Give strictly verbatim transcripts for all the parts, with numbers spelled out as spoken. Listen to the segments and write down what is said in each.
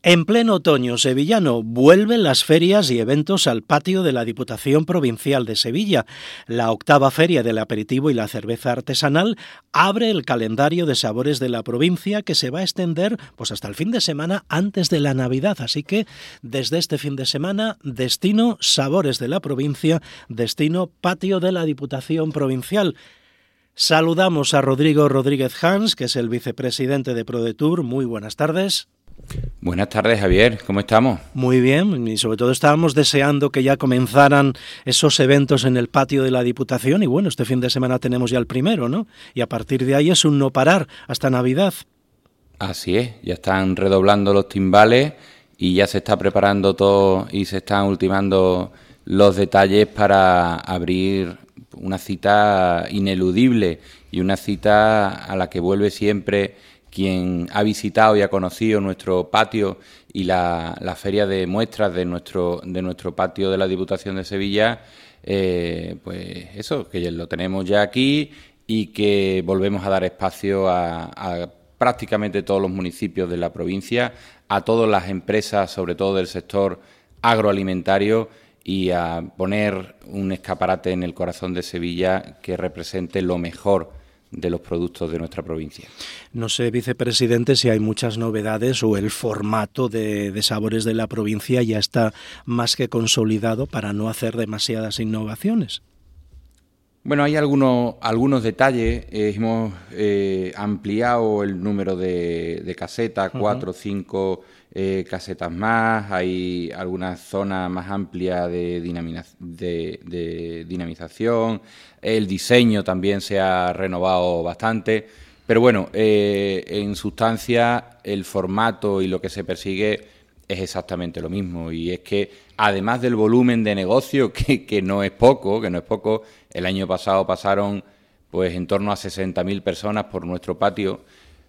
En pleno otoño sevillano vuelven las ferias y eventos al patio de la Diputación Provincial de Sevilla. La octava feria del aperitivo y la cerveza artesanal abre el calendario de sabores de la provincia, que se va a extender pues hasta el fin de semana antes de la Navidad. Así que desde este fin de semana, destino Sabores de la Provincia, destino patio de la Diputación Provincial. Saludamos a Rodrigo Rodríguez Hans, que es el vicepresidente de ProDetour. Muy buenas tardes. Buenas tardes, Javier. ¿Cómo estamos? Muy bien, y sobre todo estábamos deseando que ya comenzaran esos eventos en el patio de la Diputación, y bueno, este fin de semana tenemos ya el primero, ¿no? Y a partir de ahí es un no parar hasta Navidad. Así es, ya están redoblando los timbales y ya se está preparando todo y se están ultimando los detalles para abrir una cita ineludible y una cita a la que vuelve siempre quien ha visitado y ha conocido nuestro patio y la, la feria de muestras de nuestro de nuestro patio de la Diputación de Sevilla, eh, pues eso, que lo tenemos ya aquí y que volvemos a dar espacio a, a prácticamente todos los municipios de la provincia, a todas las empresas, sobre todo del sector agroalimentario, y a poner un escaparate en el corazón de Sevilla que represente lo mejor de los productos de nuestra provincia. No sé, vicepresidente, si hay muchas novedades o el formato de, de Sabores de la Provincia ya está más que consolidado para no hacer demasiadas innovaciones. Bueno, hay algunos algunos detalles. Eh, hemos eh, ampliado el número de, de casetas, uh-huh. cuatro o cinco eh, casetas más. Hay algunas zonas más amplias de, dinamina, de, de dinamización. El diseño también se ha renovado bastante. Pero bueno, eh, en sustancia, el formato y lo que se persigue es exactamente lo mismo. Y es que, además del volumen de negocio, que, que no es poco, que no es poco, el año pasado pasaron pues en torno a sesenta mil personas por nuestro patio,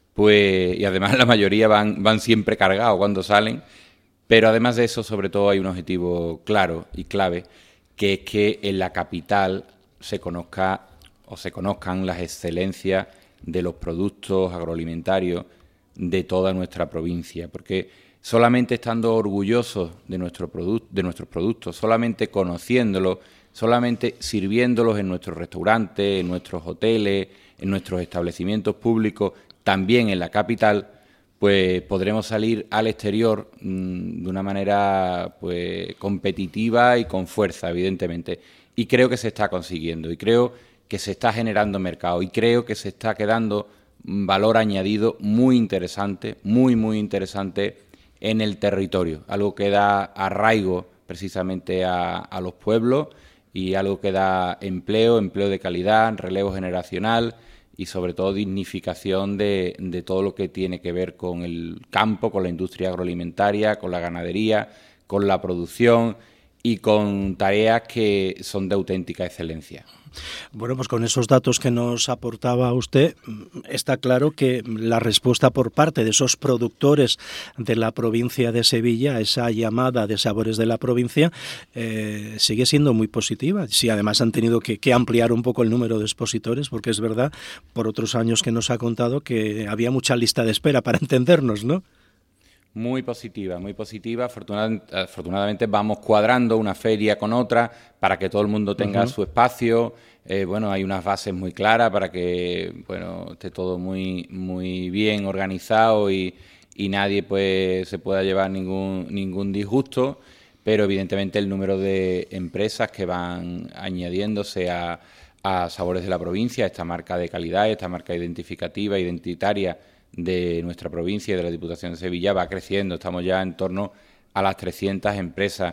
pues y además la mayoría van, van siempre cargados cuando salen, pero además de eso, sobre todo, hay un objetivo claro y clave, que es que en la capital se conozca o se conozcan las excelencias de los productos agroalimentarios de toda nuestra provincia, porque solamente estando orgullosos de, nuestro produ- de nuestros productos, solamente conociéndolos, solamente sirviéndolos en nuestros restaurantes, en nuestros hoteles, en nuestros establecimientos públicos, también en la capital, pues podremos salir al exterior mmm, de una manera pues competitiva y con fuerza, evidentemente. Y creo que se está consiguiendo, y creo que se está generando mercado, y creo que se está quedando valor añadido muy interesante, muy, muy interesante en el territorio, algo que da arraigo precisamente a, a los pueblos y algo que da empleo, empleo de calidad, relevo generacional y sobre todo dignificación de, de todo lo que tiene que ver con el campo, con la industria agroalimentaria, con la ganadería, con la producción y con tareas que son de auténtica excelencia. Bueno, pues con esos datos que nos aportaba usted, está claro que la respuesta por parte de esos productores de la provincia de Sevilla, esa llamada de Sabores de la Provincia, eh, sigue siendo muy positiva. Sí, además han tenido que, que ampliar un poco el número de expositores, porque es verdad, por otros años que nos ha contado, que había mucha lista de espera para entendernos, ¿no? Muy positiva, muy positiva. Afortunadamente, afortunadamente vamos cuadrando una feria con otra para que todo el mundo tenga uh-huh. su espacio. Eh, bueno, hay unas bases muy claras para que bueno esté todo muy muy bien organizado y, y nadie pues se pueda llevar ningún ningún disgusto. Pero evidentemente el número de empresas que van añadiéndose a, a Sabores de la Provincia, esta marca de calidad, esta marca identificativa, identitaria de nuestra provincia y de la Diputación de Sevilla va creciendo. Estamos ya en torno a las trescientas empresas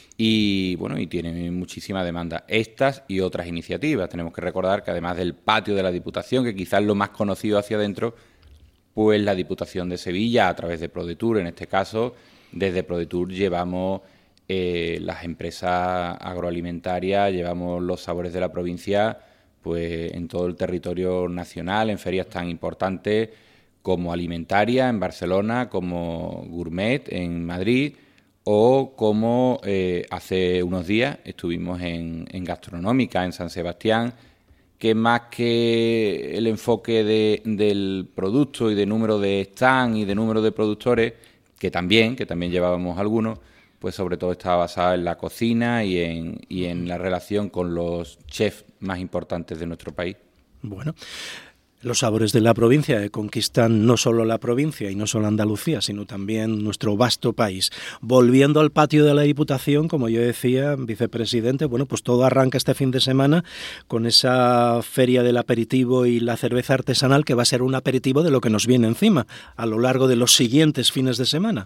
y bueno y tienen muchísima demanda estas y otras iniciativas. Tenemos que recordar que además del patio de la Diputación, que quizás es lo más conocido hacia adentro, pues la Diputación de Sevilla, a través de ProDetour, en este caso, desde ProDetour llevamos eh, las empresas agroalimentarias, llevamos los Sabores de la Provincia pues en todo el territorio nacional, en ferias tan importantes como Alimentaria en Barcelona, como Gourmet en Madrid o como eh, hace unos días estuvimos en, en Gastronómica en San Sebastián, que más que el enfoque de, del producto y de número de stand y de número de productores, que también, que también llevábamos algunos, pues sobre todo estaba basada en la cocina y en, y en la relación con los chefs más importantes de nuestro país. Bueno, los sabores de la provincia que conquistan no solo la provincia y no solo Andalucía, sino también nuestro vasto país. Volviendo al patio de la Diputación, como yo decía, vicepresidente, bueno, pues todo arranca este fin de semana con esa feria del aperitivo y la cerveza artesanal, que va a ser un aperitivo de lo que nos viene encima a lo largo de los siguientes fines de semana.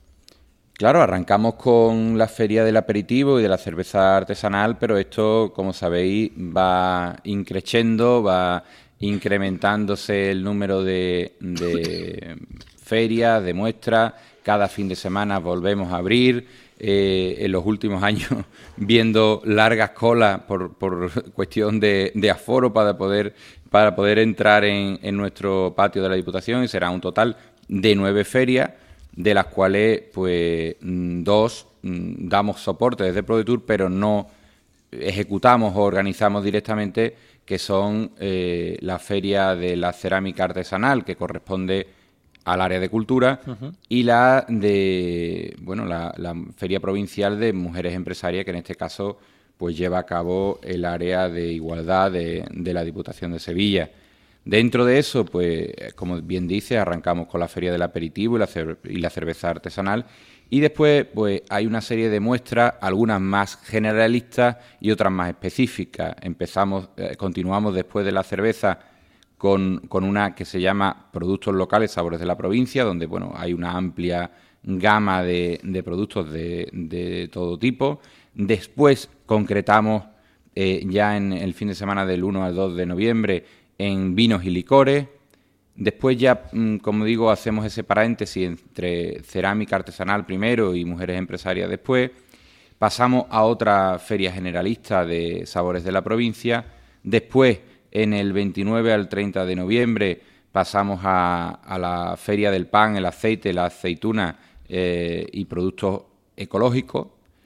Claro, arrancamos con la feria del aperitivo y de la cerveza artesanal, pero esto, como sabéis, va increciendo, va incrementándose el número de, de ferias, de muestras. Cada fin de semana volvemos a abrir. Eh, en los últimos años, viendo largas colas por, por cuestión de, de aforo para poder, para poder entrar en, en nuestro patio de la Diputación, y será un total de nueve ferias, de las cuales pues dos damos soporte desde ProDetour, pero no ejecutamos o organizamos directamente, que son eh, la Feria de la Cerámica Artesanal, que corresponde al área de cultura, uh-huh. y la de bueno la, la Feria Provincial de Mujeres Empresarias, que en este caso pues lleva a cabo el área de igualdad de, de la Diputación de Sevilla. Dentro de eso, pues, como bien dice, arrancamos con la Feria del Aperitivo y la, cer- y la cerveza artesanal, y después pues hay una serie de muestras, algunas más generalistas y otras más específicas. Empezamos, eh, continuamos después de la cerveza con, con una que se llama Productos Locales, Sabores de la Provincia, donde bueno hay una amplia gama de, de productos de, de todo tipo. Después concretamos eh, ya en el fin de semana del uno al dos de noviembre en vinos y licores. Después ya, como digo, hacemos ese paréntesis entre cerámica artesanal primero y mujeres empresarias después. Pasamos a otra feria generalista de sabores de la provincia. Después, en el veintinueve al treinta de noviembre, pasamos a, a la feria del pan, el aceite, la aceituna eh, y productos ecológicos.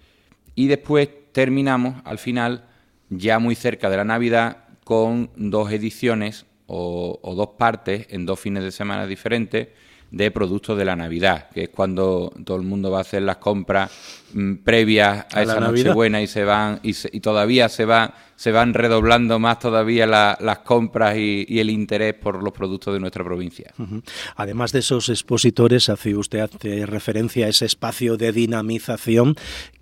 Y después terminamos, al final, ya muy cerca de la Navidad, con dos ediciones o, o dos partes en dos fines de semana diferentes de productos de la Navidad, que es cuando todo el mundo va a hacer las compras mmm, previas a, a esa Nochebuena y se van y, se, y todavía se va se van redoblando más todavía la, las compras y, y el interés por los productos de nuestra provincia. Uh-huh. Además de esos expositores, hace usted hace referencia a ese espacio de dinamización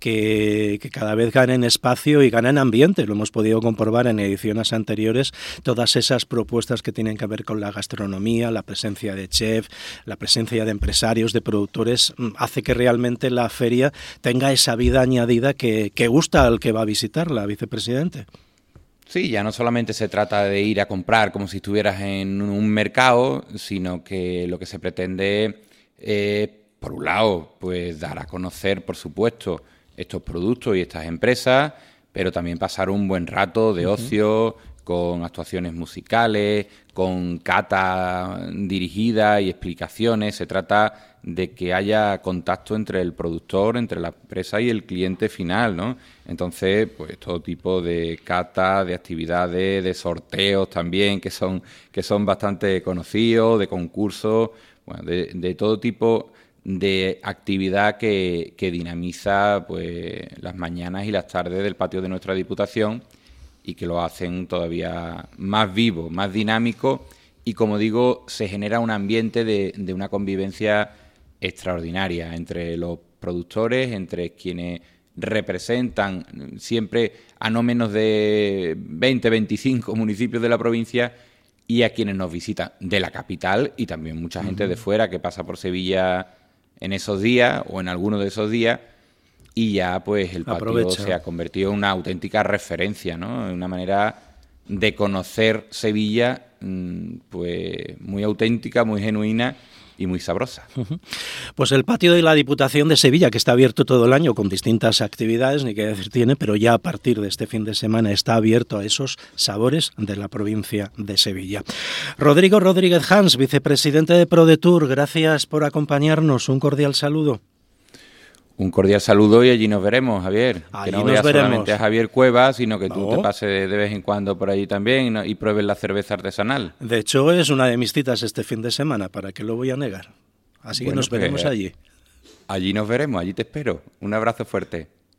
que, que cada vez gana en espacio y gana en ambiente. Lo hemos podido comprobar en ediciones anteriores, todas esas propuestas que tienen que ver con la gastronomía, la presencia de chef, la presencia de empresarios, de productores, hace que realmente la feria tenga esa vida añadida que, que gusta al que va a visitarla, vicepresidente. Sí, ya no solamente se trata de ir a comprar como si estuvieras en un mercado, sino que lo que se pretende es, por un lado, pues dar a conocer, por supuesto, estos productos y estas empresas, pero también pasar un buen rato de ocio, uh-huh. con actuaciones musicales, con cata dirigida y explicaciones. Se trata de que haya contacto entre el productor, entre la empresa y el cliente final, ¿no? Entonces, pues todo tipo de cata, de actividades, de sorteos también, que son que son bastante conocidos, de concursos, bueno, de, de todo tipo de actividad que, que dinamiza pues las mañanas y las tardes del patio de nuestra Diputación, y que lo hacen todavía más vivo, más dinámico, y como digo, se genera un ambiente de, de una convivencia extraordinaria entre los productores, entre quienes representan siempre a no menos de veinte, veinticinco municipios de la provincia, y a quienes nos visitan de la capital, y también mucha gente uh-huh. de fuera que pasa por Sevilla en esos días o en algunos de esos días. Y ya pues el patio Aprovecha. se ha convertido en una auténtica referencia, ¿no? En una manera de conocer Sevilla pues muy auténtica, muy genuina y muy sabrosa. Uh-huh. Pues el patio de la Diputación de Sevilla, que está abierto todo el año con distintas actividades, ni qué decir tiene, pero ya a partir de este fin de semana está abierto a esos sabores de la provincia de Sevilla. Rodrigo Rodríguez Hans, vicepresidente de ProDetour, gracias por acompañarnos. Un cordial saludo. Un cordial saludo y allí nos veremos, Javier. Allí que no nos veas veremos. solamente a Javier Cuevas, sino que no. tú te pases de, de vez en cuando por allí también y, no, y pruebes la cerveza artesanal. De hecho, es una de mis citas este fin de semana, ¿para qué lo voy a negar? Así bueno, que nos veremos pues, allí. Allí nos veremos, allí te espero. Un abrazo fuerte.